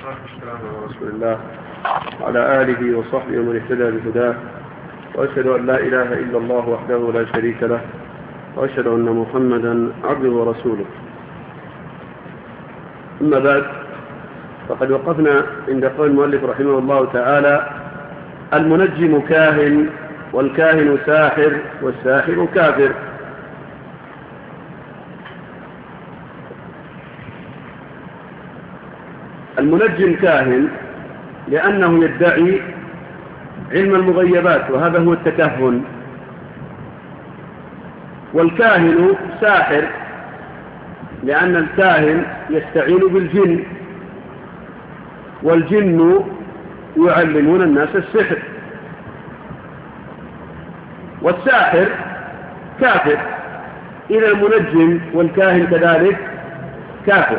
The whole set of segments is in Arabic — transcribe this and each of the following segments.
والسلام على رسول الله وعلى آله وصحبه ومن اهتدى بهداه، وأشهد أن لا إله إلا الله وحده لا شريك له، وأشهد أن محمدا عبده ورسوله. أما بعد، فقد وقفنا عند قول المؤلف رحمه الله تعالى: المنجم كاهن، والكاهن ساحر، والساحر كافر. المنجم كاهن لأنه يدعي علم المغيبات، وهذا هو التكهن. والكاهن ساحر لأن الكاهن يستعين بالجن، والجن يعلمون الناس السحر. والساحر كافر، إذا المنجم والكاهن كذلك كافر.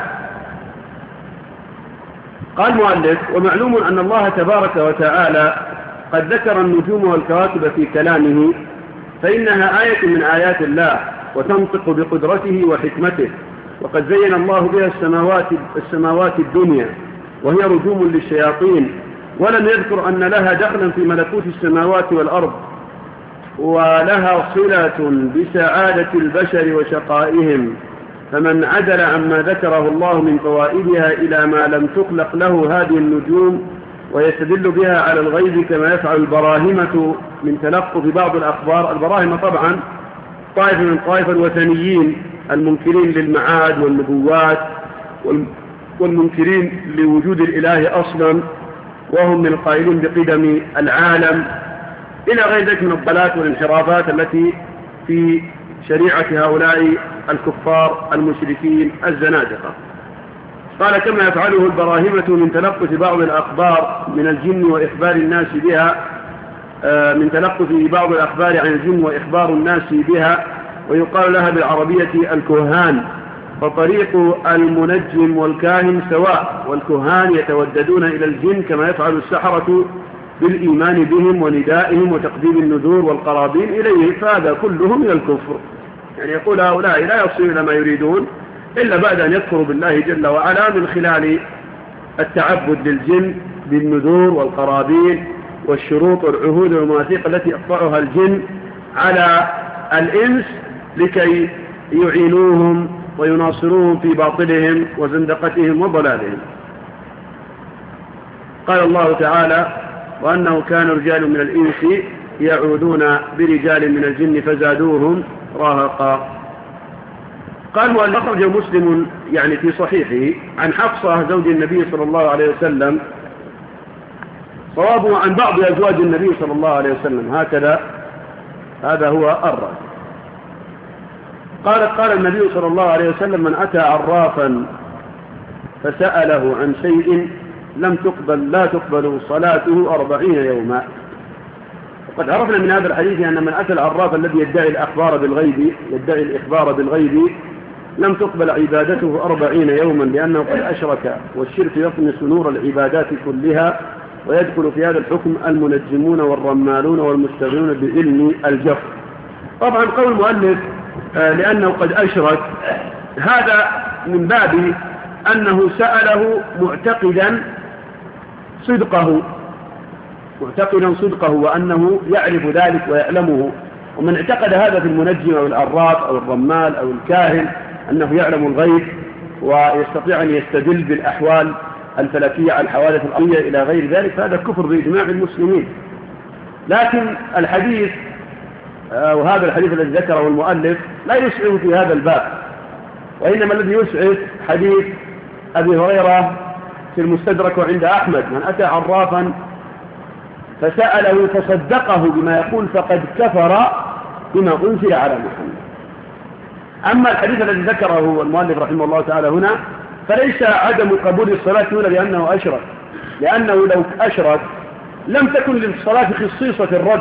قال المؤلف: ومعلوم أن الله تبارك وتعالى قد ذكر النجوم والكواكب في كلامه، فإنها آية من آيات الله، وتنطق بقدرته وحكمته، وقد زين الله بها السماوات الدنيا، وهي رجوم للشياطين، ولم يذكر أن لها دخلا في ملكوت السماوات والأرض، ولها صلة بسعادة البشر وشقائهم. فمن عدل عما ذكره الله من فوائدها إلى ما لم تخلق له هذه النجوم، ويستدل بها على الغيب كما يفعل البراهمة من تلقف بعض الأخبار. البراهمة طبعا طائفة من طائفة الوثنيين المنكرين للمعاد والنبوات، والمنكرين لوجود الإله أصلا، وهم من القائلين بقدم العالم، إلى غير ذلك من الضلالات والانحرافات التي في شريعة هؤلاء الكفار المشركين الزنادقة. قال: كما يفعله البراهمة من تلقف بعض الأخبار من الجن وإخبار الناس بها، من تلقف بعض الأخبار عن الجن وإخبار الناس بها، ويقال لها بالعربية الكهان. فطريق المنجم والكاهن سواء، والكهان يتوددون إلى الجن كما يفعل السحرة بالإيمان بهم وندائهم وتقديم النذور والقرابين إليه، فهذا كله من الكفر. يعني يقول هؤلاء لا يصلون إلى ما يريدون إلا بعد أن يكفروا بالله جل وعلا من خلال التعبد للجن بالنذور والقرابين والشروط والعهود والمواثيق التي يقطعها الجن على الإنس لكي يعينوهم ويناصروهم في باطلهم وزندقتهم وضلالهم. قال الله تعالى: وأنه كان رجال من الإنس يعودون برجال من الجن فزادوهم رهقا. قال: وأخرج مسلم يعني في صحيحه عن حفصة زوج النبي صلى الله عليه وسلم، صوابه عن بعض أزواج النبي صلى الله عليه وسلم هكذا، هذا هو الرأي. قال النبي صلى الله عليه وسلم: من أتى عرافا فسأله عن شيء لا تقبل صلاته 40 يوما. وقد عرفنا من هذا الحديث أن من أتى العراف الذي يدعي الإخبار بالغيب لم تقبل عبادته 40 يوما، لأنه قد أشرك، والشرك يطمس نور العبادات كلها، ويدخل في هذا الحكم المنجمون والرمالون والمشتغلون بعلم الجفر. طبعا قول المؤلف لأنه قد أشرك، هذا من باب أنه سأله معتقدا صدقه وأنه يعرف ذلك ويعلمه. ومن اعتقد هذا في المنجم أو العراف أو الرمال أو الكاهن أنه يعلم الغيب ويستطيع أن يستدل بالأحوال الفلكية الحوادث الأرضية إلى غير ذلك، فهذا كفر بإجماع المسلمين. لكن الحديث وهذا الحديث الذي ذكره المؤلف لا يسعف في هذا الباب، وإنما الذي يسعف حديث أبي هريرة في المستدرك وعند أحمد: من أتى عرافا فسأله فصدقه بما يقول فقد كفر بما أنزل على محمد. أما الحديث الذي ذكره المؤلف رحمه الله تعالى هنا، فليس عدم قبول الصلاة هنا لأنه أشرك، لأنه لو أشرك لم تكن للصلاة خصيصة الرد.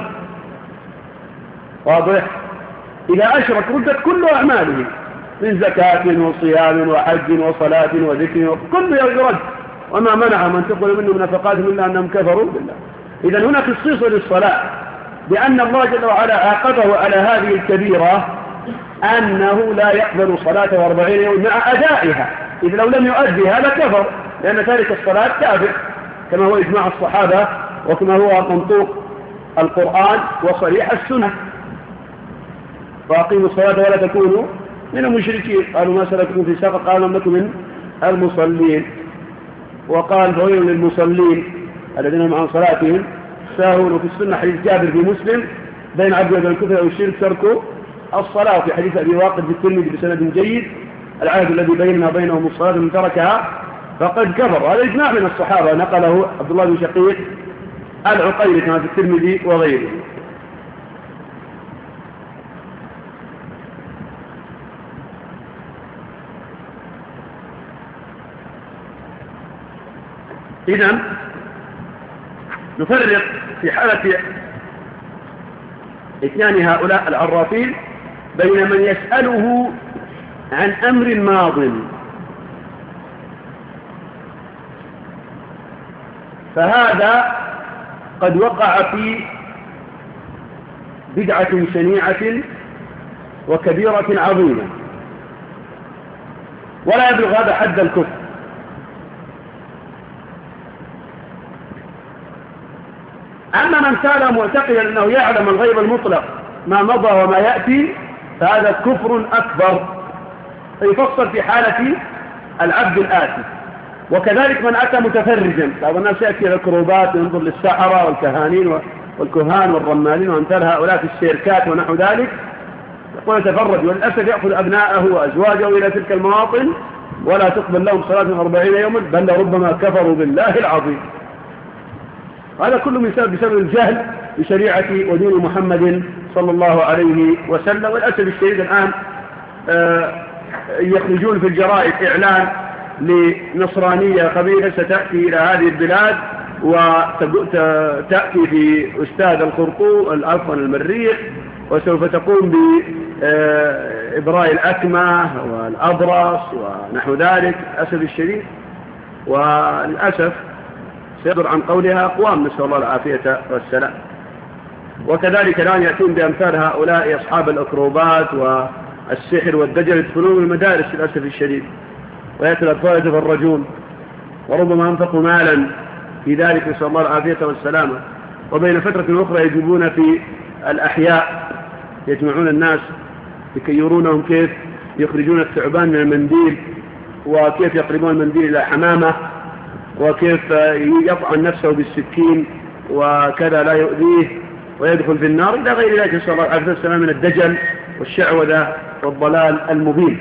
واضح؟ إذا أشرك ردت كل أعماله من زكاة وصيام وحج وصلاة وذكر، كل يرد. وما منع من تقبل منهم نفقاتهم إلا أنهم كفروا بالله. إذا هنا خصيصة للصلاة، لأن الله جل وعلا عاقبه على هذه الكبيرة أنه لا يقبل صلاة 40 يوم مع أدائها، إذ لو لم يؤدي هذا كفر، لأن تارك الصلاة كافر كما هو إجماع الصحابة وكما هو منطوق القرآن وصريح السنة. فأقيموا الصلاة ولا تكونوا من المشركين. قالوا ما سلككم في سقر؟ قالوا لم نكن من المصلين. وقال فويل للمصلين الذين هم عن صلاتهم ساهون. وفي السنة حديث جابر في مسلم بين عبد وبين الكفر أو الشرك ترك الصلاة. في حديث أبي واقد في الترمذي بسند جيد العهد الذي بيننا وبينهم الصلاة من تركها فقد كفر. هذا إجماع من الصحابة نقله عبد الله بن شقيق العقيلي كما في الترمذي وغيره. إذن نفرق في حالة اثنان هؤلاء العرافين بين من يسأله عن أمر ماض فهذا قد وقع في بدعة شنيعة وكبيرة عظيمة ولا يبلغ هذا حد الكفر. أما من كان معتقدا أنه يعلم الغيب المطلق ما مضى وما يأتي فهذا كفر أكبر يفصل في حالة العبد الآتي. وكذلك من أتى متفرجا، بعض الناس يأتي إلى الكروبات وينظر للسحرة والكهانين والكهان والرمالين وأمثال هؤلاء في الشركات ونحو ذلك يقول يتفرج وللأسف يأخذ أبناءه وأزواجه إلى تلك المواطن ولا تقبل لهم صلاة 40 يوما بل ربما كفروا بالله العظيم. هذا كله بسبب الجهل بشريعة ودين محمد صلى الله عليه وسلم. والأسف الشديد الآن يخرجون في الجرائد إعلان لنصرانية خبيثة ستأتي إلى هذه البلاد وتأتي في أستاذ الخرطوم عفوا المريخ وسوف تقوم بإبراء الأكمة والأبرص ونحو ذلك. الأسف الشديد والأسف سيصدر عن قولها أقوام نسأل الله العافية والسلام. وكذلك الآن يأتون بأمثال هؤلاء أصحاب الأكروبات والسحر والدجل يدخلون المدارس للأسف الشديد ويأتي الأطفال يتفرجون وربما أنفقوا مالا في ذلك نسأل الله العافية والسلامة. وبين فترة أخرى يجيبون في الأحياء يجمعون الناس لكي يرونهم كيف يخرجون الثعبان من المنديل وكيف يقربون المنديل إلى حمامة وكيف يطعن نفسه بالسكين وكذا لا يؤذيه ويدخل في النار إلى غير ذلك نسأل الله العافية والسلامة من الدجل والشعوذة والضلال المبين.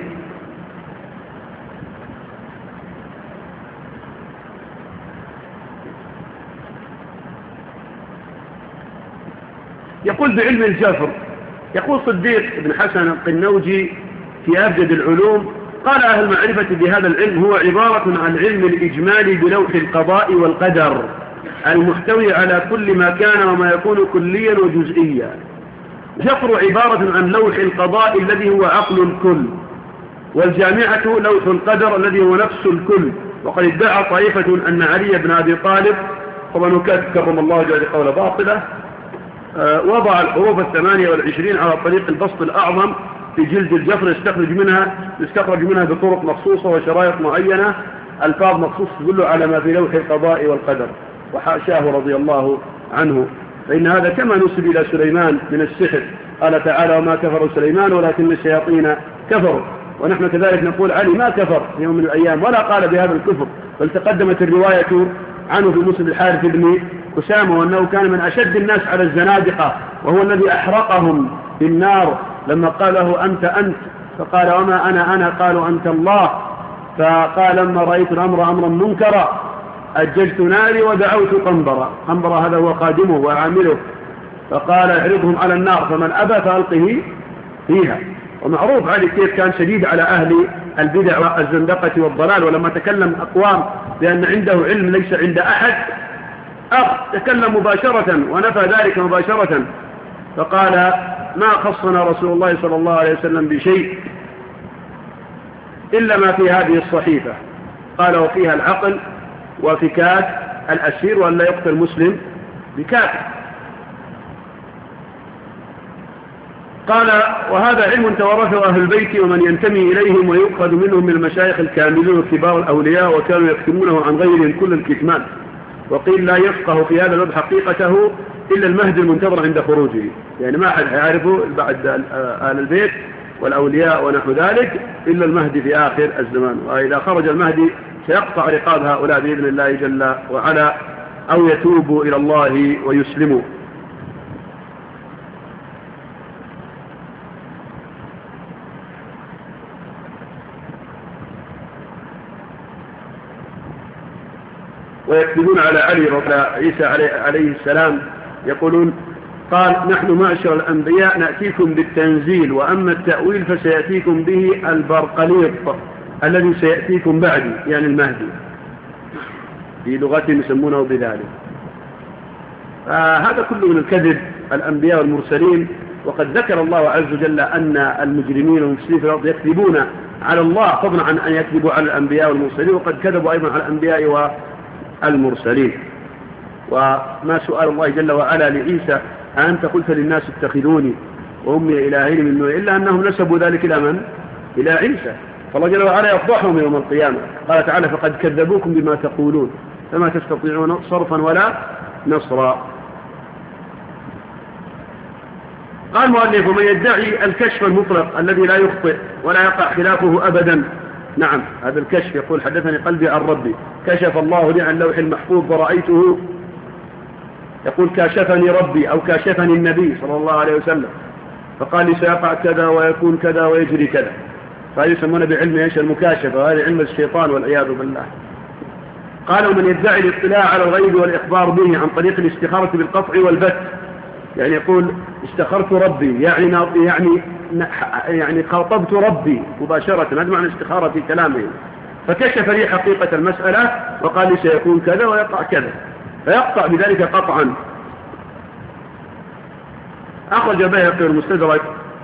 يقول بعلم الجفر يقول صديق بن حسن القنوجي في أبجد العلوم قال أهل المعرفة بهذا العلم هو عبارة عن علم الإجمال بلوح القضاء والقدر المحتوي على كل ما كان وما يكون كليا وجزئيا. جفر عبارة عن لوح القضاء الذي هو عقل الكل والجامعة لوح القدر الذي هو نفس الكل. وقد ادعى طائفة أن علي بن أبي طالب طبعا كرم الله جل قول باطلة وضع الحروف 28 على طريق البسط الأعظم في جلد الجفر يستخرج منها بطرق مخصوصة وشرائط معينة الفاظ مخصوصة تدل على ما في لوح القضاء والقدر وحاشاه رضي الله عنه. فإن هذا كما نسب إلى سليمان من السحر قال تعالى وما كفر سليمان ولكن الشياطين كفروا. ونحن كذلك نقول علي ما كفر في يوم من الأيام ولا قال بهذا الكفر بل تقدمت الرواية عنه في مسند الحارث بن أسامة وأنه كان من أشد الناس على الزنادقة وهو الذي أحرقهم بالنار لما قال له أنت فقال وما أنا قالوا أنت الله. فقال لما رأيت الأمر أمرا منكرا أجلت ناري ودعوت قنبرة هذا هو خادمه وعامله فقال احرقهم على النار فمن أبى فألقه فيها. ومعروف علي كيف كان شديد على أهل البدع والزندقة والضلال. ولما تكلم أقوام بأن عنده علم ليس عند أحد تكلم مباشرة ونفى ذلك مباشرة فقال ما خصنا رسول الله صلى الله عليه وسلم بشيء إلا ما في هذه الصحيفة قال وفيها العقل وفكاك الأسير وأن لا يقتل مسلم بكافر. قال وهذا علم توارثه أهل البيت ومن ينتمي إليهم ويؤخذ منهم من المشايخ الكاملين وكبار الأولياء وكانوا يكتمونه عن غيرهم كل الكتمان. وقيل لا يفقه في هذا الباب حقيقته إلا المهدي المنتظر عند خروجه، يعني ما أحد يعرفه بعد أهل البيت والأولياء ونحو ذلك إلا المهدي في آخر الزمان. وإذا خرج المهدي سيقطع رقاب هؤلاء بإذن الله جل وعلا، أو يتوبوا إلى الله ويسلموا. ويكذبون على علي وعلى عيسى عليه السلام، يقولون قال نحن معشر الأنبياء نأتيكم بالتنزيل وأما التأويل فسيأتيكم به البرقليط الذي سيأتيكم بعدي، يعني المهدي في لغتهم يسمونه بذلك. هذا كله من الكذب الأنبياء والمرسلين. وقد ذكر الله عز وجل أن المجرمين والمفسدين في الأرض يكذبون على الله فضلا عن أن يكذبوا على الأنبياء والمرسلين، وقد كذبوا أيضا على الأنبياء والمرسلين. وما سؤال الله جل وعلا لعيسى أنت قلت للناس اتخذوني وأمي إلهين من نوع، إلا أنهم نسبوا ذلك إلى من؟ إلى عيسى. فالله جل وعلا يفضحهم يوم القيامة. قال تعالى فقد كذبوكم بما تقولون فما تستطيعون صرفا ولا نصرا. قال المؤلف ومن يدعي الكشف المطلق الذي لا يخطئ ولا يقع خلافه أبدا. نعم هذا الكشف يقول حدثني قلبي عن ربي، كشف الله لي عن لوح المحفوظ ورأيته، يقول كاشفني ربي أو كاشفني النبي صلى الله عليه وسلم فقال لي سيقع كذا ويكون كذا ويجري كذا، فهذا يسمونه بعلم ايش؟ المكاشفة، وهذا علم الشيطان والعياذ بالله. قال ومن يدعي الاطلاع على الغيب والإخبار به عن طريق الاستخارة بالقطع والبت، يعني يقول استخرت ربي يعني خاطبت ربي مباشرة، هذا معنى الاستخارة في كلامه، فكشف لي حقيقة المسألة وقال لي سيكون كذا ويقع كذا، فيقطع بذلك قطعا. أخرج بيهقي والمستدرك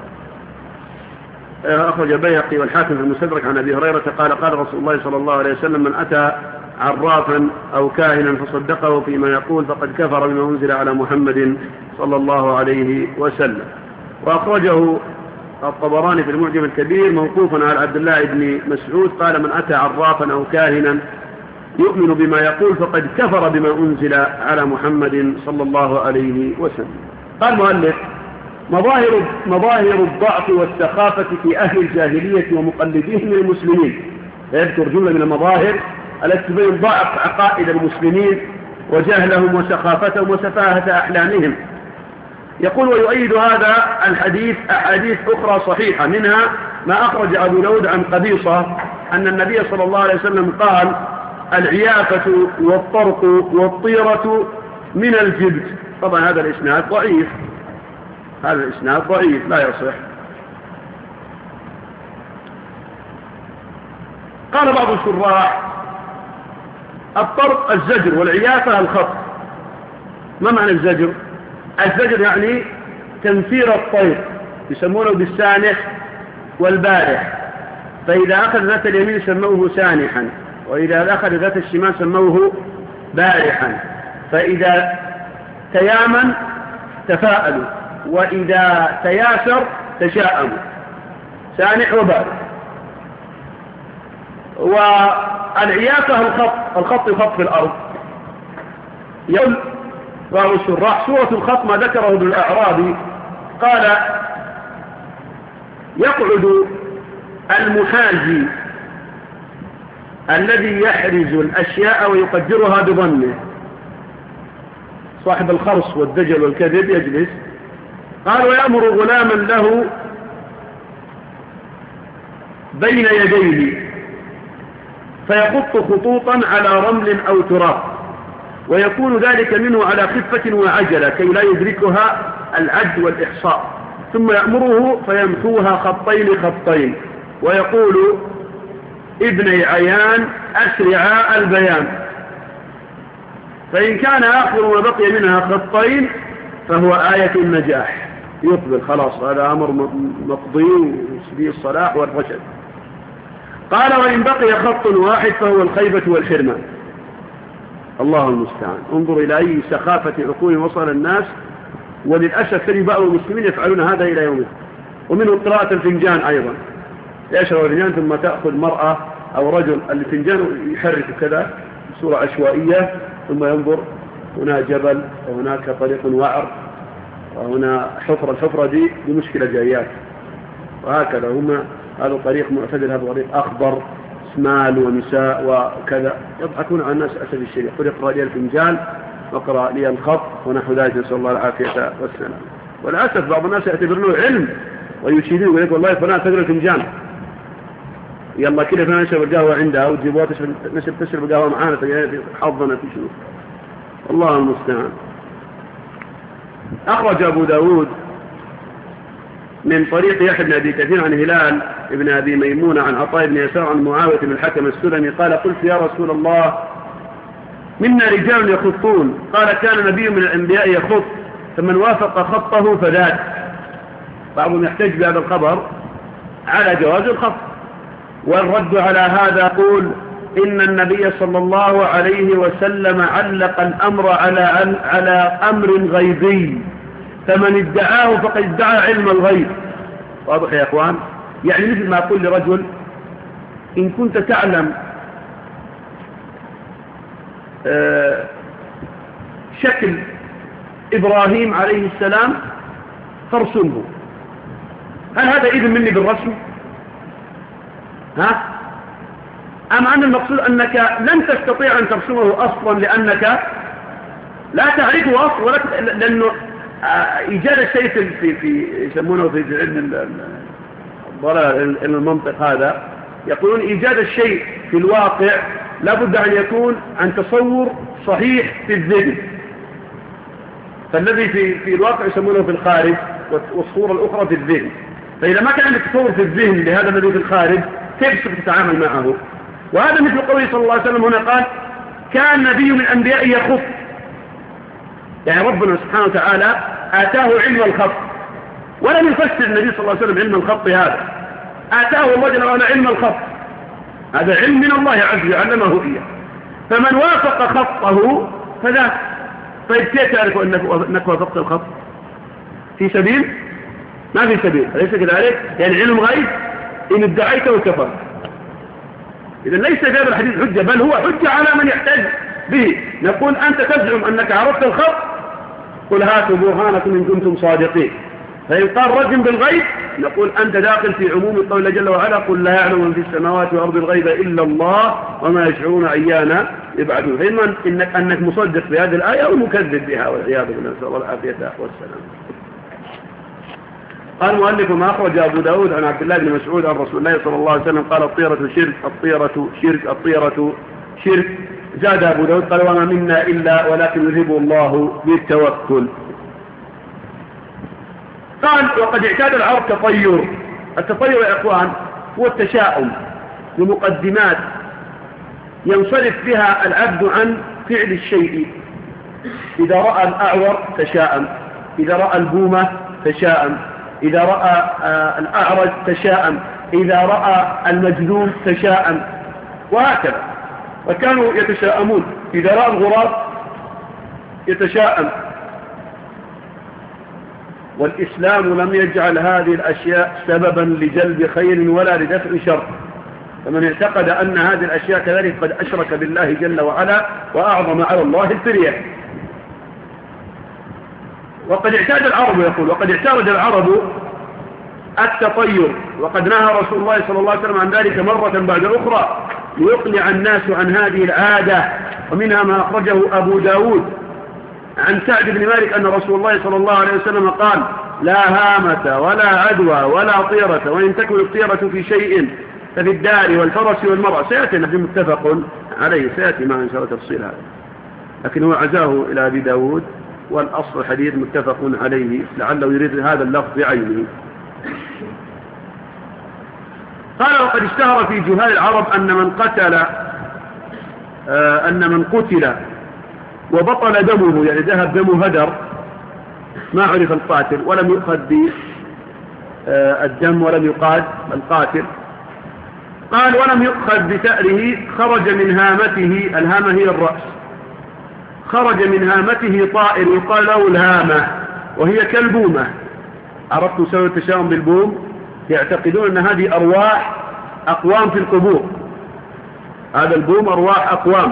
أخرج بيهقي والحاكم في المستدرك عن أبي هريرة قال قال رسول الله صلى الله عليه وسلم من أتى عرافا أو كاهنا فصدقه فيما يقول فقد كفر بما أنزل على محمد صلى الله عليه وسلم. وأخرجه الطبراني في المعجم الكبير موقوفا على عبد الله بن مسعود قال من أتى عرافا أو كاهنا يؤمن بما يقول فقد كفر بما أنزل على محمد صلى الله عليه وسلم. قال المؤلف مظاهر الضعف والسخافة في أهل الجاهلية ومقلديهم من المسلمين، يذكر جملة من المظاهر التي تبين ضعف عقائد المسلمين وجهلهم وسخافتهم وسفاهة أحلامهم. يقول ويؤيد هذا الحديث أحاديث أخرى صحيحة، منها ما أخرج أبو داود عن قبيصة أن النبي صلى الله عليه وسلم قال العيافة والطرق والطيرة من الجبت. طبعا هذا الإسناد ضعيف، هذا الإسناد ضعيف لا يصح. قال بعض الشراح الطرق الزجر والعيافة الخط. ما معنى الزجر؟ الزجر يعني تنفير الطير، يسمونه بالسانح والبارح، فإذا أخذ ذات اليمين سموه سانحا، وإذا أخذ ذات الشمال سموه بارحا، فإذا تيامن تفاءلوا وإذا تياسر تشاءموا، سانح وبارح. والعيافة الخط يخط في الأرض. يقول بعض الشراح سورة الخط ما ذكره ابن الأعرابي قال يقعد المحاجي الذي يحرز الأشياء ويقدرها بظنه، صاحب الخرص والدجل والكذب يجلس. قال ويأمر غلاما له بين يديه فيخط خطوطا على رمل أو تراب، ويكون ذلك منه على خفة وعجلة كي لا يدركها العد والإحصاء، ثم يأمره فيمحوها خطين ويقول ابني عيان أسرعا البيان، فإن كان آخر ما بقي منها خطين فهو آية النجاح، يقبل خلاص هذا أمر مقضي وسبيل الصلاح والرشد. قال وإن بقي خط واحد فهو الخيبة والحرمان. الله المستعان. انظر إلى أي سخافة عقول وصل الناس، وللأسف تجد بعض المسلمين يفعلون هذا إلى يومه. ومنه قراءة الفنجان أيضا، يشرب الفنجان ثم تأخذ مرأة أو رجل الفنجان يحرك كذا بصورة عشوائية، ثم ينظر هنا جبل وهناك طريق وعر وهنا حفرة، الحفرة دي مشكلة جايات، وهكذا هما هذا طريق معتدل، هذا طريق أخضر مال ونساء وكذا، يضحكون على الناس أسف الشيء. قل اقرأ لي الفنجان واقرأ لي الخط ونحو ذلك، نسأل الله العافية والسلام. والأسف بعض الناس يعتبرونه علم ويشيدون ويقول لك والله فلان تقرأ الفنجان، يلا كده فلان نشرب القهوة عندها وتجيبوها تشرب القهوة معانا حظنا في شنو، الله المستعان. أخرج أبو داود من طريق يحيى بن أبي كثير عن هلال بن أبي ميمونة عن عطاء بن يسار عن معاوية بن الحكم السلمي قال قلت يا رسول الله منا رجال يخطون، قال كان نبي من الأنبياء يخط فمن وافق خطه فذاك. بعضهم يحتج بهذا الخبر على جواز الخط، والرد على هذا يقول إن النبي صلى الله عليه وسلم علق الأمر على أمر غيبي، فمن ادعاه فقد ادعى علم الغيب. واضح يا أخوان؟ يعني مثل ما أقول لرجل إن كنت تعلم شكل إبراهيم عليه السلام فارسمه، هل هذا إذن مني بالرسم؟ ها؟ أم أن المقصود أنك لن تستطيع أن ترسمه أصلا لأنك لا تعرفه أصلا، لأنه إيجاد الشيء في يسمونه في علم المنطق هذا، يقولون إيجاد الشيء في الواقع لابد أن يكون عن تصور صحيح في الذهن، فالذي في الواقع يسمونه في الخارج والصورة الأخرى في الذهن. فإذا ما كان عندك تصور في الذهن لهذا الذي في الخارج كيف تتعامل معه؟ وهذا مثل قوله صلى الله عليه وسلم هنا قال كان نبي من الأنبياء يخط، يعني ربنا سبحانه وتعالى آتاه علم الخط، ولم يفسر النبي صلى الله عليه وسلم علم الخط هذا، آتاه الله جل وعلا علم الخط، هذا علم من الله عز وجل علمه إياه، فمن وافق خطه فذاك. طيب كيف تعرف أنك وافقت الخط؟ في سبيل؟ ما في سبيل، أليس كذلك؟ يعني علم غيب إن ادعيته كفر. إذا ليس في هذا الحديث حجة، بل هو حجة على من يحتج به. نقول أنت تزعم أنك عرفت الخط، قل هاتوا برهانكم إن كنتم صادقين. فإن قال رجم بالغيب نقول أنت داخل في عموم القول جل وعلا قل لا يعلم من في السماوات والأرض الغيب إلا الله وما يشعرون أيانا يبعدون. فإما أنك مصدق بهذه الآية أو مكذب بها والعياذ بالله، نسأل الله العافية والسلام. قال المؤلف ما أخرج أبو داود عن عبد الله بن مسعود عن رسول الله صلى الله عليه وسلم قال الطيرة شرك، الطيرة شرك، الطيرة شرك. زاد أبو داود قال وما منا إلا ولكن يذهب الله بالتوكل. قال وقد اعتاد العرب تطير. التطير يا إخوان هو التشاؤم بمقدمات ينصرف بها العبد عن فعل الشيء. إذا رأى الأعور تشاءم، إذا رأى البومة تشاءم، إذا رأى الأعرج تشاءم، إذا رأى المجنون تشاءم، وهكذا. وكانوا يتشاءمون، إذا رأى الغراب يتشاءم. والإسلام لم يجعل هذه الأشياء سببا لجلب خير ولا لدفع شر، فمن اعتقد أن هذه الأشياء كذلك قد أشرك بالله جل وعلا وأعظم على الله الفرية. وقد اعتاد العرب، يقول وقد اعتاد العرب التطير، وقد نهى رسول الله صلى الله عليه وسلم عن ذلك مرة بعد أخرى ليقلع الناس عن هذه العادة. ومنها ما أخرجه أبو داود عن سعد بن مالك أن رسول الله صلى الله عليه وسلم قال لا هامة ولا عدوى ولا طيرة، وإن تكن الطيرة في شيء ففي الدار والفرس والمرأة. سيأتي متفق عليه، سيأتي معنا إن شاء الله تفصيل هذا، لكن هو عزاه إلى أبي داود، والأصل الحديث متفق عليه، لعله يريد هذا اللفظ بعينه. قال وقد اشتهر في جهال العرب أن من قتل وبطل دمه، يعني ذهب دمه هدر، ما عرف القاتل ولم يؤخذ بالدم ولم يقاد القاتل، قال ولم يؤخذ بثأره خرج من هامته، الهامة هي الرأس، خرج من هامته طائر يقال له الهامة وهي كالبومة. عرفتوا سوى التشاؤم بالبوم؟ يعتقدون أن هذه أرواح أقوام في القبور، هذا البوم أرواح أقوام.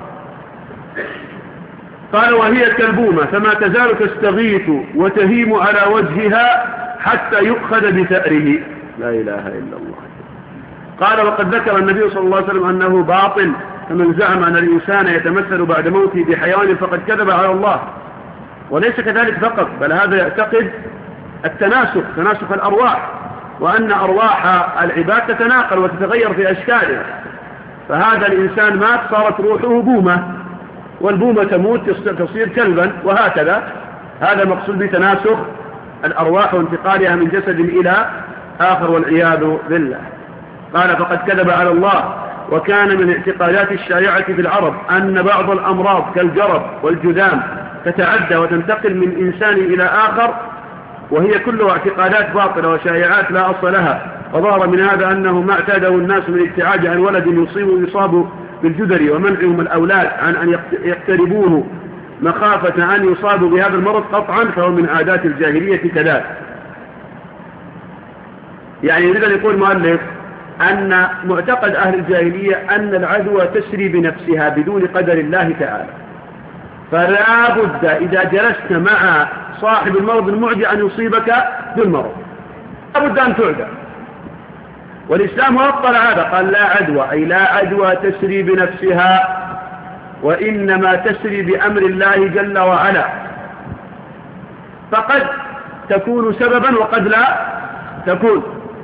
قال وهي كالبومة فما تزال تستغيث وتهيم على وجهها حتى يؤخذ بثأره. لا إله إلا الله. قال وقد ذكر النبي صلى الله عليه وسلم أنه باطل، فمن زعم أن الإنسان يتمثل بعد موته بحيوان فقد كذب على الله. وليس كذلك فقط، بل هذا يعتقد التناسخ، تناسخ الأرواح، وأن أرواح العباد تتناقل وتتغير في أشكالها. فهذا الإنسان مات صارت روحه بومة، والبومة تموت تصير كلبا، وهكذا. هذا مقصود بتناسخ الأرواح وانتقالها من جسد إلى آخر والعياذ بالله. قال فقد كذب على الله. وكان من اعتقادات الشائعة في العرب أن بعض الأمراض كالجرب والجذام تتعدى وتنتقل من إنسان إلى آخر، وهي كلها اعتقادات باطلة وشائعات لا أصل لها. وظهر من هذا أنه ما اعتاده الناس من ابتعاد عن ولد يصاب بالجدري ومنعهم الأولاد عن أن يقتربوه مخافة أن يصابوا بهذا المرض قطعا، فهو من عادات الجاهلية كذلك. يعني يريد أن يقول المؤلف أن معتقد أهل الجاهلية أن العدوى تسري بنفسها بدون قدر الله تعالى، فلا بد إذا جلست مع صاحب المرض المعدي أن يصيبك بالمرض، لا بد أن تعدى. والإسلام أبطل هذا، قال لا عدوى، أي لا عدوى تسري بنفسها، وإنما تسري بأمر الله جل وعلا، فقد تكون سببا وقد لا تكون.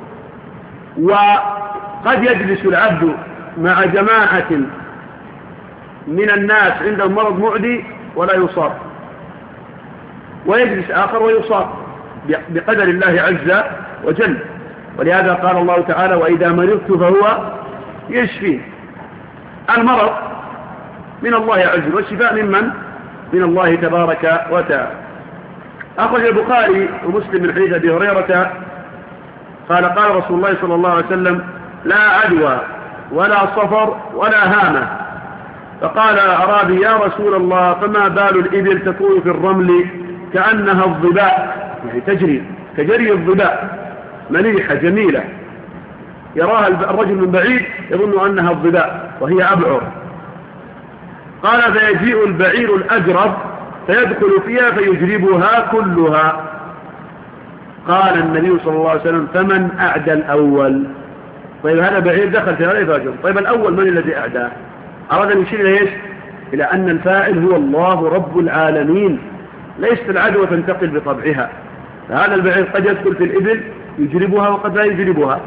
وقد يجلس العبد مع جماعة من الناس عندهم مرض معدي ولا يصاب، ويجلس آخر ويصاب بقدر الله عز وجل. ولهذا قال الله تعالى وإذا مرضت فهو يشفي. المرض من الله عز وجل، والشفاء ممن؟ من الله تبارك وتعالى. أخرج البخاري ومسلم من حديث أبي هريرة قال قال رسول الله صلى الله عليه وسلم لا عدوى ولا صفر ولا هامة. فقال أعرابي يا رسول الله فما بال الإبل تكون في الرمل كأنها الظباء، يعني تجري كجري الظباء، مليحة جميلة، يراها الرجل من بعيد يظن أنها الظباء وهي أبعر. قال فيجيء البعير الأجرب فيدخل فيها فيجربها كلها. قال النبي صلى الله عليه وسلم فمن أعدى الأول؟ طيب هذا بعير دخل في هذا فاجر، طيب الأول من الذي أعداه؟ أراد أن يشير إلى إيش؟ إلى أن الفاعل هو الله رب العالمين، ليست العدوى تنتقل بطبعها. فهذا البعير قد يدخل في الإبل يجربها وقد لا يجربها.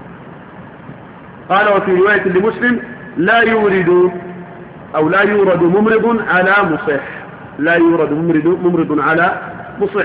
قال وفي رواية لمسلم لا يورد أو لا يورد ممرض على مصح، لا يورد ممرض على مصح.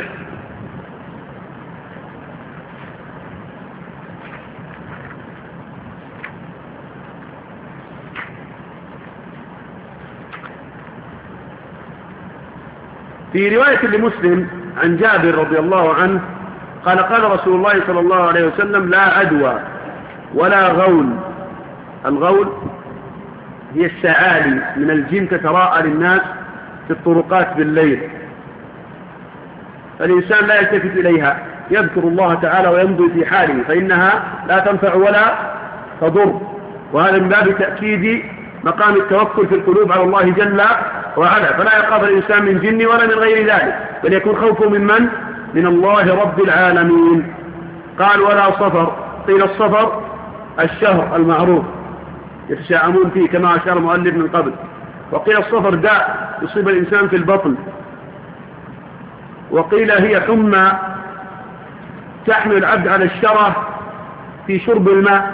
في رواية لمسلم عن جابر رضي الله عنه قال قال رسول الله صلى الله عليه وسلم لا عدوى ولا غول. الغول هي السعالي من الجن تتراءى للناس في الطرقات بالليل، فالإنسان لا يلتفت إليها، يذكر الله تعالى ويمضي في حاله، فإنها لا تنفع ولا تضر. وهذا من باب تأكيد مقام التوكل في القلوب على الله جل وعلا، فلا يخاف الإنسان من جن ولا من غير ذلك، بل يكون خوفه من من الله رب العالمين. قال ولا صفر. قيل الصفر الشهر المعروف يتشاءمون فيه كما أشار المؤلف من قبل، وقيل الصفر داء يصيب الإنسان في البطن، وقيل هي حمى تحمل العبد على الشره في شرب الماء،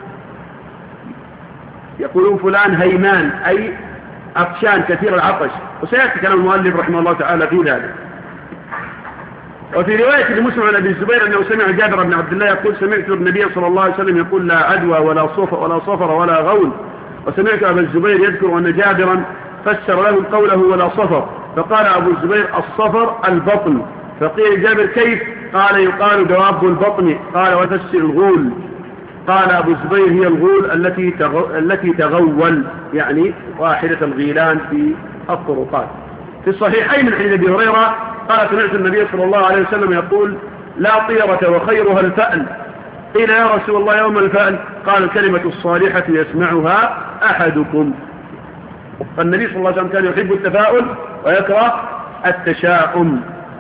يقولون فلان هيمان أي عطشان كثير العطش، وسيأتي كلام المؤلف رحمه الله تعالى في ذلك. وفي رواية لمسلم عن أبي الزبير أنه سمع جابر بن عبد الله يقول سمعت النبي صلى الله عليه وسلم يقول لا عدوى ولا صفر ولا غول. وسمعت أبا الزبير يذكر أن جابرا فسر له قوله ولا صفر، فقال أبو الزبير الصفر البطن. فقيل جابر كيف؟ قال يقال دواب البطن. قال وتفسر الغول. قال أبو الزبير هي الغول التي تغول، يعني واحدة الغيلان في الطرقات. في الصحيحين من حديث أبي هريرة قال سمعت النبي صلى الله عليه وسلم يقول لا طيرة وخيرها الفأل، قيل يا رسول الله يوم الفأل؟ قال الكلمة الصالحة يسمعها أحدكم. فالنبي صلى الله عليه وسلم كان يحب التفاؤل ويكره التشاؤم.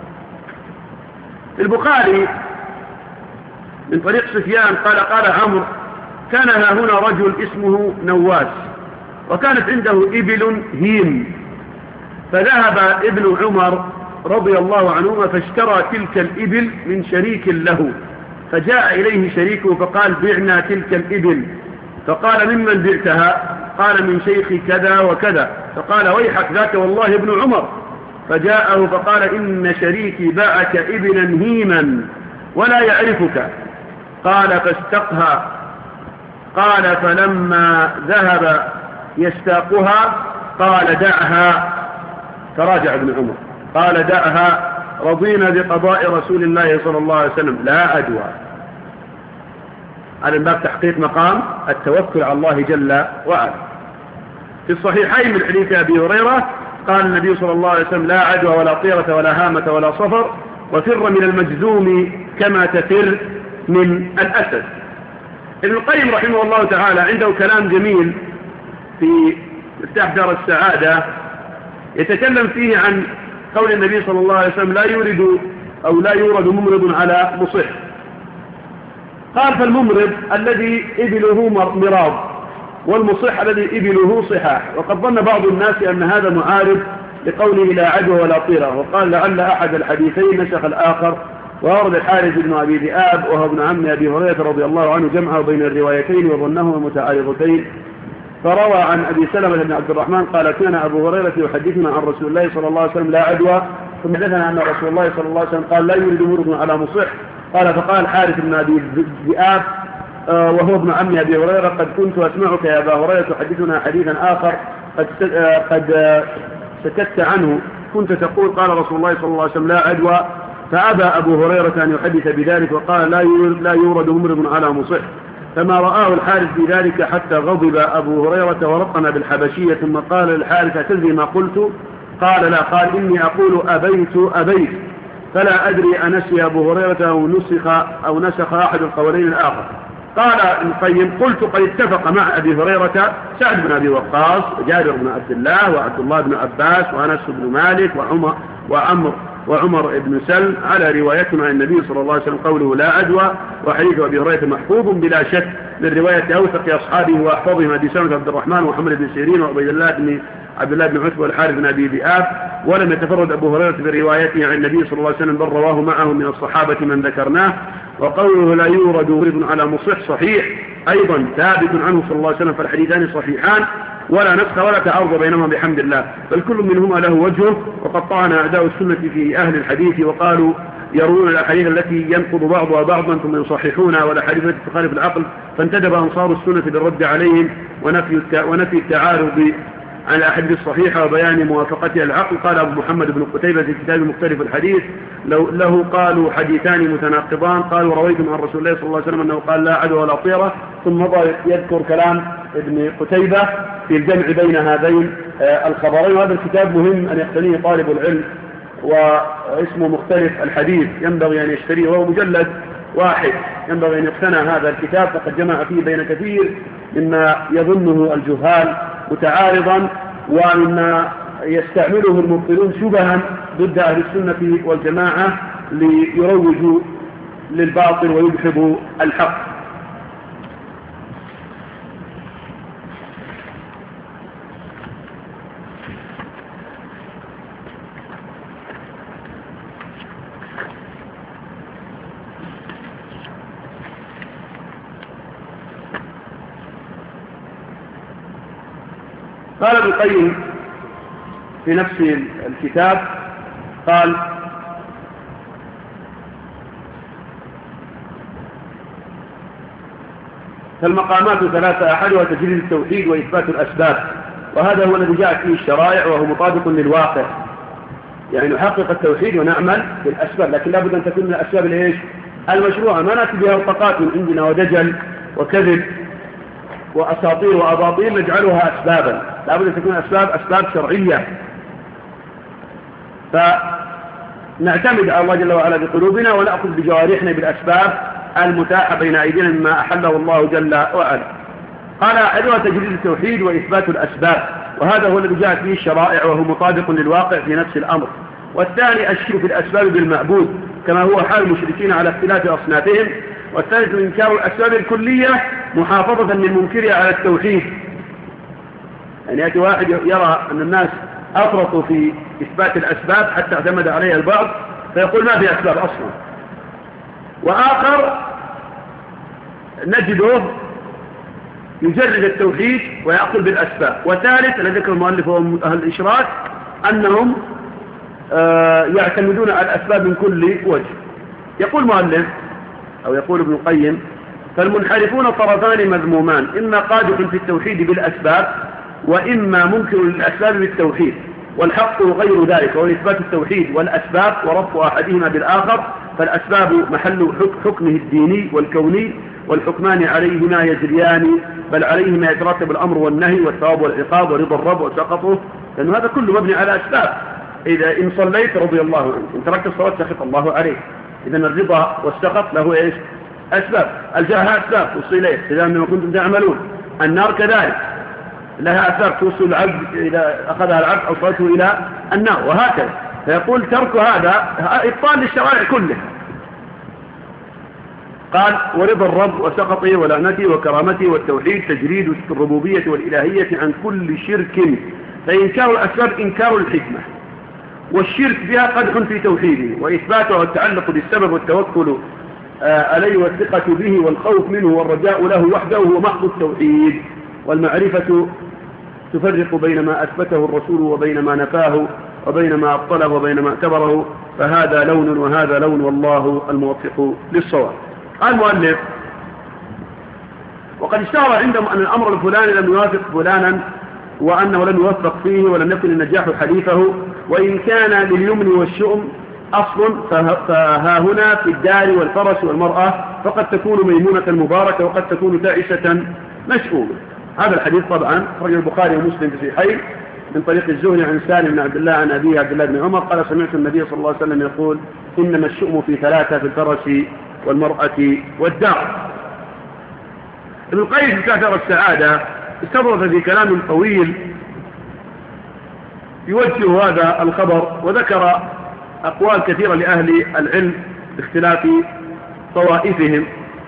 البخاري من طريق سفيان قال عمرو: كان ها هنا رجل اسمه نواس، وكانت عنده إبل هيم، فذهب ابن عمر رضي الله عنهما فاشترى تلك الإبل من شريك له، فجاء إليه شريكه فقال: بعنا تلك الإبل. فقال: ممن بعتها؟ قال: من شيخ كذا وكذا. فقال: ويحك ذاك والله ابن عمر. فجاءه فقال: إن شريكي باعك إبلا هيما ولا يعرفك. قال: فاستقها. قال: فلما ذهب يستاقها قال: دعها. تراجع ابن عمر قال: دعها، رضينا بقضاء رسول الله صلى الله عليه وسلم لا أدوى. على باب تحقيق مقام التوكل على الله جل وعلا. في الصحيحين من حديث أبي هريرة قال النبي صلى الله عليه وسلم: لا عدوى ولا طيرة ولا هامة ولا صفر، وفر من المجذوم كما تفر من الأسد. ابن القيم رحمه الله تعالى عنده كلام جميل في مفتاح دار السعادة يتكلم فيه عن قول النبي صلى الله عليه وسلم: لا يورد ممرض على مصح. قال: فالممرض الذي إبله مراض، والمصح الذي إبله صحاح. وقد ظن بعض الناس أن هذا معارض لقوله لا عدوى ولا طيرة، وقال لعل أحد الحديثين نسخ الآخر. وأورد الحارث بن أبي ذئاب وهو ابن عم أبي هريرة رضي الله عنه جمعه بين الروايتين وظنهما متعارضتين، فروى عن أبي سلمة بن عبد الرحمن قال: كان أبو هريرة يحدثنا عن رسول الله صلى الله عليه وسلم لا عدوى، ثم حدثنا أن رسول الله صلى الله عليه وسلم قال: لا يريد ممرض على مصح. قال: فقال الحارث بن أبي ذئاب وهو ابن عم أبي هريرة: قد كنت أسمعك يا أبا هريرة تحدثنا حديثا آخر قد سكت عنه، كنت تقول قال رسول الله صلى الله عليه وسلم لا عدوى. فأبى أبو هريرة أن يحدث بذلك وقال: لا يورد ممرض على مصح. فما رآه الحارث بذلك حتى غضب أبو هريرة ورطنا بالحبشية، ثم قال للحارث: أتدري ما قلت؟ قال: لا. قال: إني أقول أبيت، فلا أدري أنسي أبو هريرة أو نسخ أحد القولين الآخر. قال ابن القيم: قلت: قد اتفق مع أبي هريرة سعد بن أبي وقاص وجابر بن عبد الله وعبد الله بن عباس وأنس بن مالك وعمر بن سلم على روايتنا عن النبي صلى الله عليه وسلم قوله لا عدوى. وحديث أبي هريرة محفوظ بلا شك من رواية أوثق أصحابه وأحفظهم أبي سلمة عبد الرحمن ومحمد بن سيرين وعبد الله بن عتبة والحارث بن أبي ذئاب. ولم يتفرد أبو هريرة بروايته عن النبي صلى الله عليه وسلم، بل رواه معه من الصحابة من ذكرناه. وقوله لا يورد ممرض على مصح صحيح أيضا ثابت عنه صلى الله عليه وسلم، فالحديثان صحيحان ولا نسخ ولا تعارض بينهما بحمد الله، بل كل منهما له وجهه. وقد طعن أعداء السنة في أهل الحديث وقالوا يرون الأحاديث التي ينقض بعضها بعضا ثم يصححونها والأحاديث التي تخالف العقل، فانتدب أنصار السنة بالرد عليهم ونفي التعارض عن الأحاديث الصحيحة وبيان موافقتها العقل. قال أبو محمد بن قتيبة في كتاب مختلف الحديث له قالوا حديثان متناقضان. قالوا رويتم عن رسول الله صلى الله عليه وسلم أنه قال لا عدوى ولا طيرة، ثم مضى يذكر كلام ابن قتيبة في الجمع بين هذين الخبرين. وهذا الكتاب مهم أن يقتنيه طالب العلم، واسمه مختلف الحديث، ينبغي أن يشتريه، وهو مجلد واحد، ينبغي أن يقتنى هذا الكتاب، فقد جمع فيه بين كثير مما يظنه الجهال متعارضا ومما يستعمله المبطلون شبها ضد أهل السنة والجماعة ليروجوا للباطل ويدحضوا الحق. قال ابن القيم في نفس الكتاب قال فالمقامات ثلاثة، أحدها تجريد التوحيد وإثبات الأسباب، وهذا هو الذي جاءت فيه الشرائع وهو مطابق للواقع، يعني نحقق التوحيد ونعمل بالأسباب، لكن لابد أن تكون من الأسباب الإيش؟ المشروعة، ما نأتي بها وطقات من عندنا ودجل وكذب وأساطير وأباطيل نجعلها أسبابا، لابد أن تكون أسباب شرعية، فنعتمد على الله جل وعلا بقلوبنا ونأخذ بجوارحنا بالأسباب المتاحة بين أيدينا مما أحله الله جل وعلا. قال أحدها تجريد التوحيد وإثبات الأسباب، وهذا هو الذي جاءت به الشرائع وهو مطابق للواقع في نفس الأمر. والثاني الشرك في الأسباب بالمعبود كما هو حال المشركين على اختلاف أصنافهم. والثالث إنكار الأسباب الكلية محافظة للمنكر على التوحيد. يعني يأتي واحد يرى أن الناس أفرطوا في إثبات الأسباب حتى اعتمد عليها البعض فيقول ما في أسباب أصلا، وآخر نجده يجرد التوحيد ويأخذ بالأسباب. وثالث الذي ذكر المؤلف وهم أهل الإشراك أنهم يعتمدون على الأسباب من كل وجه. يقول المؤلف أو يقول ابن القيم: فالمنحرفون طرفان مذمومان، إما قادح في التوحيد بالأسباب وإما منكر للأسباب بالتوحيد، والحق غير ذلك، وهو إثبات التوحيد والأسباب وربط أحدهما بالآخر. فالأسباب محل حكمه الديني والكوني، والحكمان عليهما يجريان، بل عليهما يترتب الأمر والنهي والثواب والعقاب ورضا الرب وسقطه، لأن هذا كله مبني على أسباب. إذا إن صليت رضي الله عنك، إن تركت الصلاة سخط الله عليك. إذا الرضا والسخط له إيش؟ أسباب. الجاه أسباب توصل إليه إذا ما كنتم تعملون. النار كذلك لها أسباب توصل العبد إذا أخذها العبد أو صلته إلى النار، وهكذا. فيقول ترك هذا إبطال للشرائع كلها. قال: ورضا الرب وسقطه ولعنته وكرامته والتوحيد تجريد الربوبية والإلهية عن كل شرك. فإنكار الأسباب إنكار الحكمة، والشرك بها قدح في توحيده، وإثباته والتعلق بالسبب والتوكل عليه والثقة به والخوف منه والرجاء له وحده هو محض التوحيد. والمعرفة تفرق بين ما أثبته الرسول وبين ما نفاه، وبين ما أبطله وبين ما اعتبره، فهذا لون وهذا لون، والله الموفق للصواب. قال المؤلف: وقد اشتهر عندهم أن الأمر الفلاني لم يوافق فلانا، وأنه لم يوفق فيه ولم يكن النجاح حليفه، وإن كان لليمن والشؤم أصل فها هنا في الدار والفرس والمرأة فقد تكون ميمونة مباركة وقد تكون تعيسة مشؤومة. هذا الحديث طبعا خرج البخاري ومسلم في صحيحين من طريق الزهري عن سالم بن عبد الله عن أبيه عبد الله بن عمر قال: سمعت النبي صلى الله عليه وسلم يقول: إنما الشؤم في ثلاثة، في الفرس والمرأة والدار. ابن القيم في كتاب السعادة استظرف في كلام طويل يوجه هذا الخبر، وذكر أقوال كثيرة لأهل العلم باختلاف طوائفهم،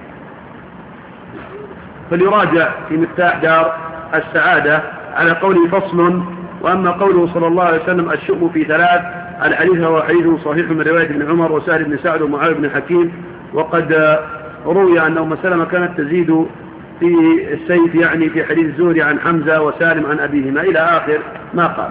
فليراجع في مفتاح دار السعادة على قوله فصل. وأما قوله صلى الله عليه وسلم: الشؤم في ثلاث، الحديث هو حديث صحيح من رواية ابن عمر وسهل بن سعد ومعاذ بن حكيم، وقد روي أن أم سلمة كانت تزيد في السيف، يعني في حديث الزهري عن حمزة وسالم عن أبيهما إلى آخر ما قال.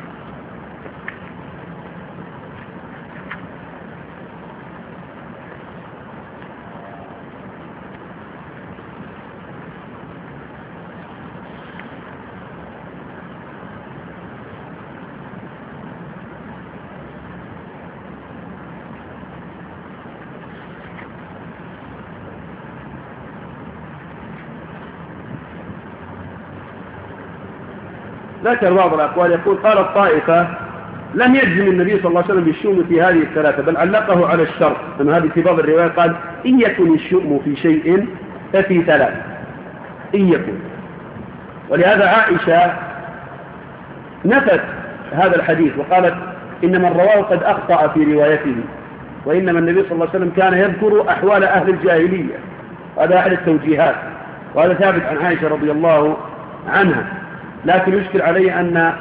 ذكر بعض الأقوال يقول: قال الطائفة: لم يجزم النبي صلى الله عليه وسلم بالشؤم في هذه الثلاثة، بل علقه على الشرط. من هذه في بعض الرواية قال: إن يكن الشؤم في شيء ففي ثلاث، إن يكن. ولهذا عائشة نفت هذا الحديث وقالت: إنما الرواه قد أخطأ في روايته، وإنما النبي صلى الله عليه وسلم كان يذكر أحوال أهل الجاهلية. هذا أحد التوجيهات، وهذا ثابت عن عائشة رضي الله عنها. لكن يشكل عليه أن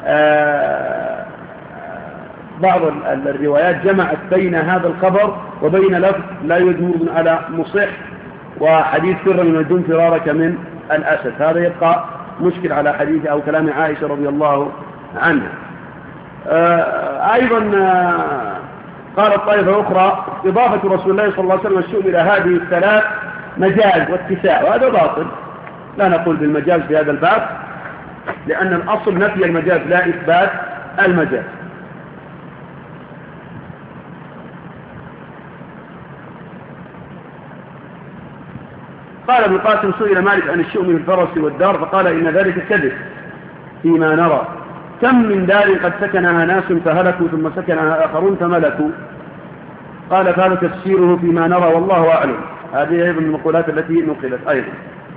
بعض الروايات جمعت بين هذا الخبر وبين لفظ لا يدور على مصح وحديث فر من الجن فرارك من الأسد. هذا يبقى مشكل على حديث أو كلام عائشة رضي الله عنها. أيضا قالت طائفة أخرى: إضافة رسول الله صلى الله عليه وسلم الشؤم إلى هذه الثلاث مجاز واتساع، وهذا باطل. لا نقول بالمجاز في هذا الباب، لأن الأصل نفي المجاز لا إثبات المجاز. قال ابن القاسم: سئل مالك عن الشؤم في الفرس والدار فقال: إن ذلك كذب فيما نرى. كم من دار قد سكنها ناس فهلكوا ثم سكنها آخرون فملكوا. قال: فهذا تفسيره فيما نرى والله أعلم. هذه أيضا من المقولات التي نقلت أيضا.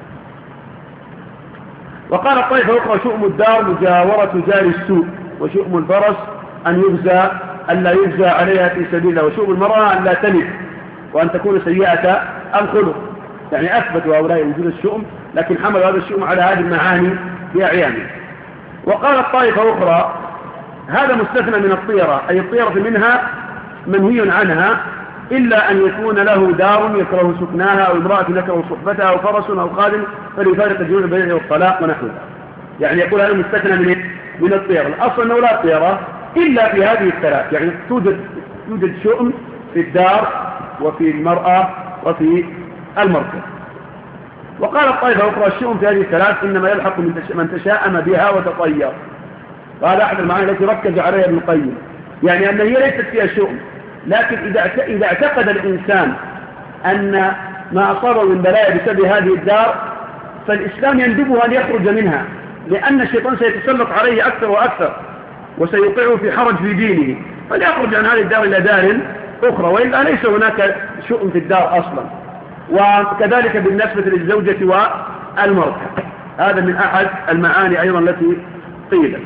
وقال الطائفة أخرى: شؤم الدار مجاورة جار السوء، وشؤم الفرس أن لا يجزى عليها في سبيل الله، وشؤم المرأة أن لا تلد وأن تكون سيئة الخلق. يعني أثبتوا هؤلاء وجود الشؤم، لكن حملوا هذا الشؤم على هذه المعاني بأعيانه. وقال الطائفة أخرى: هذا مستثنى من الطيرة، أي الطيرة منها منهي عنها، إلا أن يكون له دار يكره سكناها، أو امرأة يكره صحبتها، أو فرس أو خادم فليفارق الجنون البيع والطلاق ونحوها. يعني يقول هذا مستثنى من الطيرة. الأصل أنه لا طيرة إلا في هذه الثلاث، يعني توجد شؤم في الدار وفي المرأة وفي المركب. وقال الطائفة أخرى: الشؤم في هذه الثلاث إنما يلحق من تشاءم بها وتطير. وهذا أحد المعاني التي ركز عليها ابن القيم، يعني أن هي ليست فيها شؤم، لكن إذا اعتقد الإنسان أن ما أصابه من بلايا بسبب هذه الدار، فالإسلام يندبه أن يخرج منها، لأن الشيطان سيتسلط عليه أكثر وأكثر وسيوقعه في حرج في دينه، فليخرج عن هذه الدار إلى دار أخرى، وإلا ليس هناك شؤم في الدار أصلا. وكذلك بالنسبة للزوجة والمرأة، هذا من أحد المعاني أيضا التي قيلت.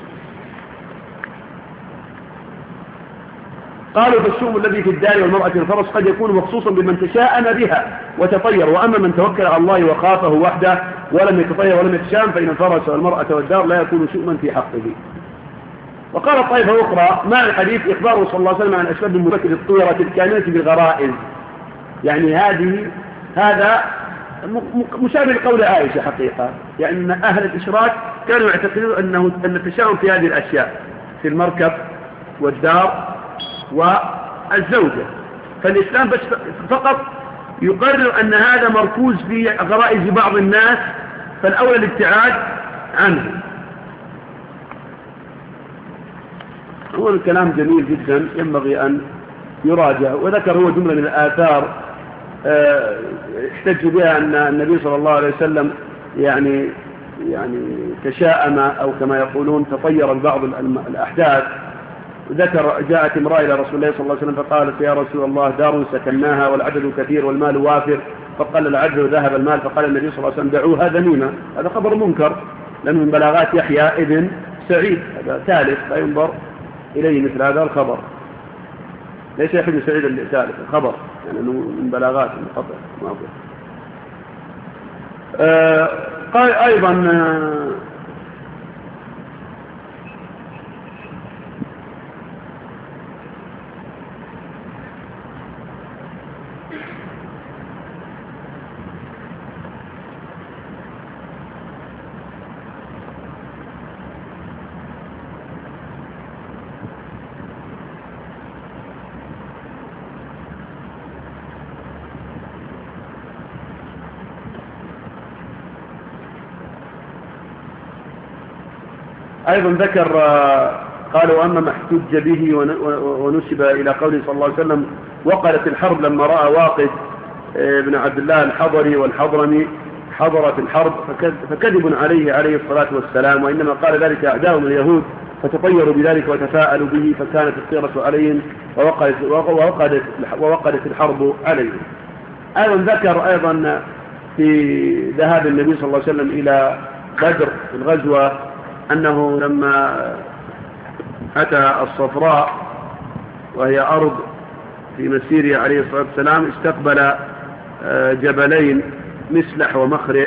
قالوا: فالشؤم الذي في الدار والمرأة والفرس قد يكون مخصوصا بمن تشاءم بها وتطير، وأما من توكل على الله وخافه وحده ولم يتطير ولم يتشام فإن الفرس والمرأة والدار لا يكون شؤما في حقه. وقال الطائفة أخرى: معنى الحديث إخباره صلى الله عليه وسلم عن أسباب المبكر الطيرة الكاملة بالغرائز، يعني هذا مشابه لقول عائشة حقيقة، يعني أن أهل الإشراك كانوا يعتقدون أن التشاؤم في هذه الأشياء، في المركب والدار والزوجة، فالإسلام بس فقط يقرر أن هذا مركوز في غرائز بعض الناس، فالأولى الابتعاد عنه. هو الكلام جميل جدا ينبغي أن يراجع. وذكر هو جملة من الآثار احتج بها أن النبي صلى الله عليه وسلم يعني تشاءم، أو كما يقولون تطير بعض الأحداث. ذكر: جاءت امرأة إلى رسول الله صلى الله عليه وسلم فقالت: يا رسول الله، دار سكناها والعدد كثير والمال وافر، فقال العدد وذهب المال. فقال النبي صلى الله عليه وسلم: دعوها ذميمة. هذا خبر منكر، لأنه من بلاغات يحيى ابن سعيد، هذا ثالث لا ينظر إليه مثل هذا الخبر، ليس يحيى بن سعيد الثالث الخبر، يعني أنه من بلاغات منقطع. قال أيضا: أيضا ذكر قالوا: أما ما احتج به ونسب إلى قوله صلى الله عليه وسلم: وقلت الحرب لما رأى واقد بن عبد الله الحضري والحضرمي حضرت الحرب، فكذب عليه الصلاة والسلام، وإنما قال ذلك أعداؤهم اليهود فتطيروا بذلك وتفاءلوا به، فكانت الطيرة عليهم ووقدت الحرب عليهم. أيضا ذكر أيضا في ذهاب النبي صلى الله عليه وسلم إلى بدر في الغزوة أنه لما أتى الصفراء وهي أرض في مسيره عليه الصلاة والسلام استقبل جبلين مسلح ومخرئ،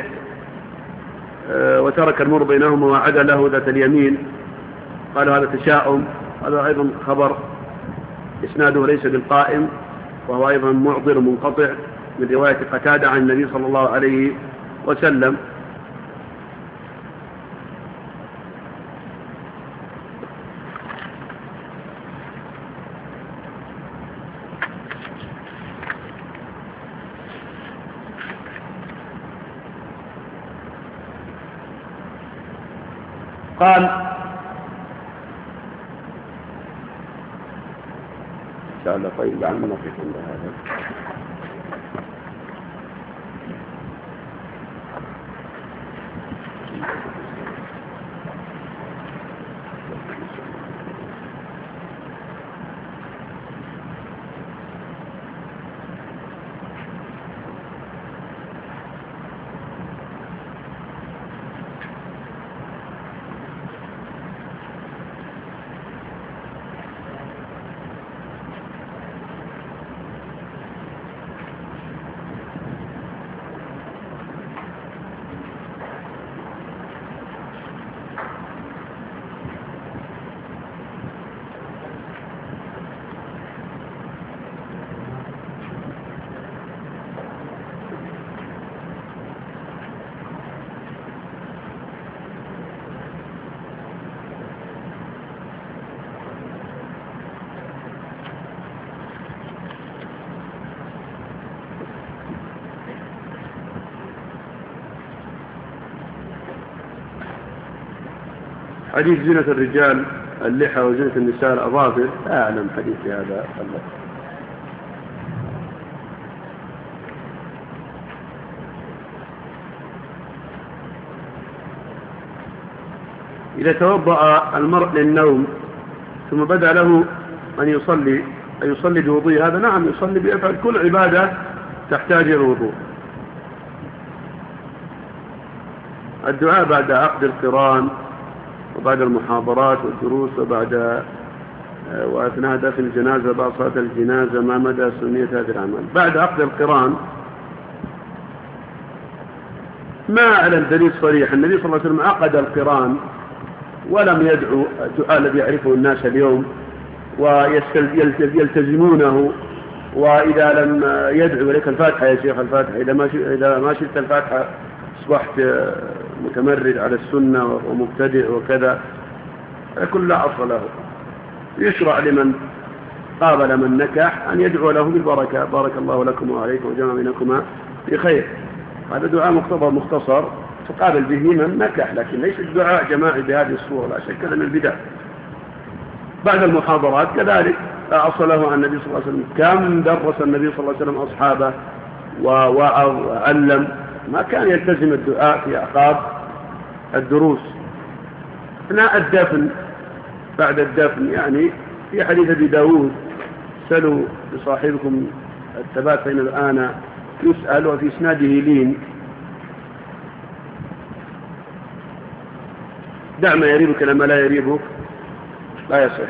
وترك المر بينهما وعدا له ذات اليمين. قالوا هذا تشاؤم. هذا أيضا خبر إسناده ليس بالقائم، وهو أيضا معضل منقطع من رواية قتادة عن النبي صلى الله عليه وسلم. قال: إن شاء الله طيب عن منطق عند هذا. حديث زينة الرجال اللحى وزينة النساء الأظافر لا أعلم حديث هذا الله. إذا توضأ المرء للنوم ثم بدأ له أن يصلي بوضوء هذا نعم يصلي بيفعل كل عبادة تحتاج إلى الوضوء. الدعاء بعد عقد القران وبعد المحاضرات والدروس وأثناء دفن الجنازة بعد صلاة الجنازة ما مدى سنية هذا العمل بعد عقد القران؟ ما على الدليل صريح. النبي صلى الله عليه وسلم عقد القران ولم يدعو الدعاء الذي يعرفه الناس اليوم ويلتزمونه، وإذا لم يدعو لك الفاتحة يا شيخ الفاتحة، إذا ما شلت الفاتحة أصبحت متمرد على السنة ومبتدع وكذا، كل لا أصل له. يشرع لمن قابل من نكح أن يدعو له بالبركة، بارك الله لكم وعليكم وجمع بينكما بخير. هذا دعاء مختصر تقابل به من نكح، لكن ليس الدعاء جماعي بهذه الصورة، لا شك من البدع. بعد المحاضرات كذلك لا أصل له عن النبي صلى الله عليه وسلم. كم درس النبي صلى الله عليه وسلم أصحابه ووعظ وعلم، ما كان يلتزم الدعاء في أعقاب الدروس. أثناء الدفن بعد الدفن يعني في حديث أبي داود سألوا لصاحبكم الثبات فإن الآن يسأل وفي إسناده لين. دع ما يريبك لما لا يريبك لا يصح.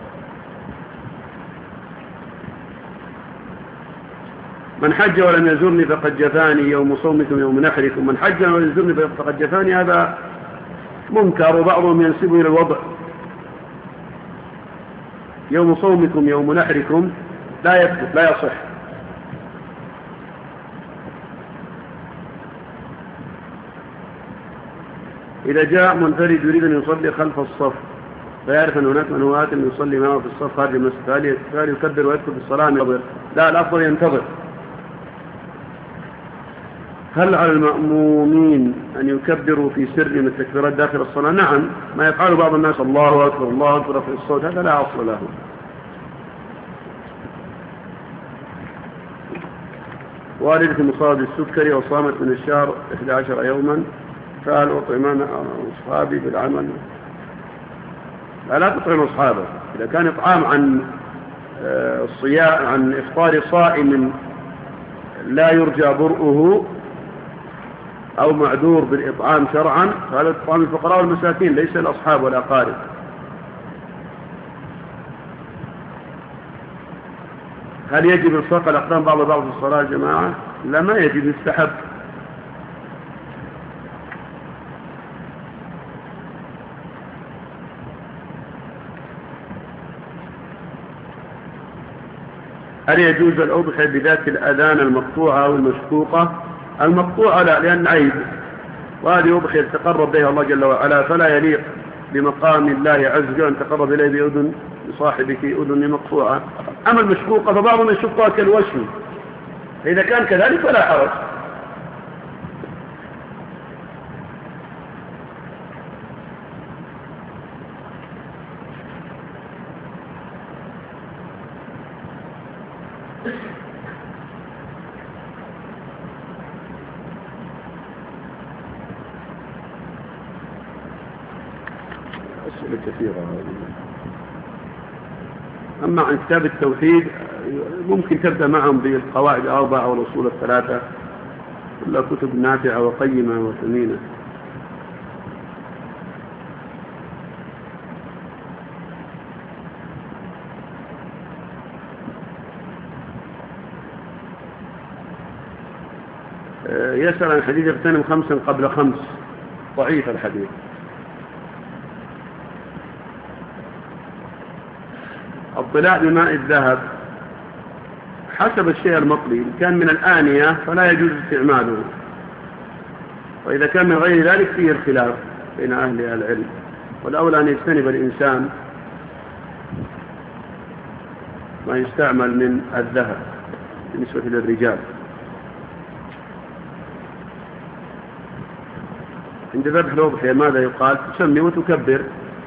من حج ولم يزرني فقد جفاني يوم صومكم يوم نحركم. من حج ولم يزرني فقد جفاني هذا منكر، وبعضهم ينسبه إلى الوضع. يوم صومكم يوم نحركم لا يثبت لا يصح. إذا جاء منفرد يريد أن يصلي خلف الصف فيعرف أن هناك من هو آت يصلي معه في الصف خارج المسجد، فهل يكبر ويدخل في الصلاة ينتظر؟ لا، الأفضل ينتظر. هل على المأمومين أن يكبروا في سر من التكبيرات داخل الصلاة؟ نعم، ما يفعله بعض الناس الله أكبر الله أكبر في الصوت، هذا لا أصل له. والدتي مصابة بالسكري وصامت من الشهر 11 يوما، فهل أطعمان أصحابي بالعمل؟ لا تطعم أصحابه. إذا كان إطعام عن الصيام عن إفطار صائم لا يرجى برؤه أو معذور بالإطعام شرعا، فهذا إطعام الفقراء والمساكين ليس الأصحاب والأقارب. هل يجب إلصاق الأقدام بعض في الصلاة يا جماعة؟ لا، ما يجب، يستحب. هل يجوز الأضحية بذات الأذان المقطوعة أو المشقوقة؟ المقطوعة لا، لأن عيب، وهذه أضحية تقرب بها الله جل وعلا، فلا يليق بمقام الله عز وجل أن تقرب إليه بأذن لصاحبك أذن مقطوعة. أما المشقوقة فبعضهم يشقها كالوشم، إذا كان كذلك فلا حرج. أسئلة كثيرة. أما عن كتاب التوحيد ممكن تبدأ معهم بالقواعد 4 والأصول 3، كلها كتب نافعة وقيمة وثمينة. يسأل عن حديث اغتنم 5 قبل 5، ضعيف الحديث. الطلاء بماء الذهب حسب الشيء المطلي، إن كان من الآنية فلا يجوز استعماله، وإذا كان من غير ذلك فيه الخلاف بين أهل العلم، والأولى أن يجتنب الإنسان ما يستعمل من الذهب بالنسبة للرجال. عند ذبح الأضحية ماذا يقال؟ تسمي وتكبر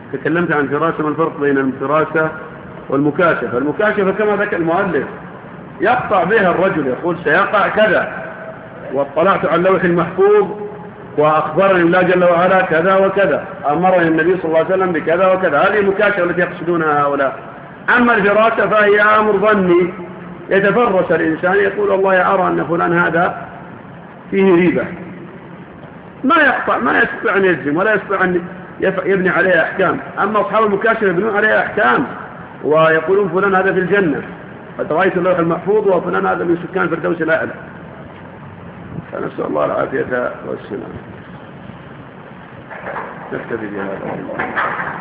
تكلمت عن الفراسة. ما الفرق بين الفراسة والمكاشفة؟ المكاشفة كما ذكر المؤلف يقطع بها الرجل، يقول سيقع كذا، واطلعت على اللوح المحفوظ وأخبرني الله جل وعلا كذا وكذا، أمرني النبي صلى الله عليه وسلم بكذا وكذا. هذه المكاشفة التي يقصدونها هؤلاء. أما الفراسة فهي أمر ظني، يتفرس الإنسان يقول والله أرى أن فلان هذا فيه ريبة، ما يقطع، ما يستطيع أن يجزم ولا يستطيع أن يبني عليها أحكام. أما أصحاب المكاشفة يبنون عليها أحكام ويقولون فلان هذا في الجنة، قد رأيت اللوح المحفوظ وفلان هذا من سكان الفردوس الأعلى. فنسأل الله العافية والسلام. نكتفي بهذا.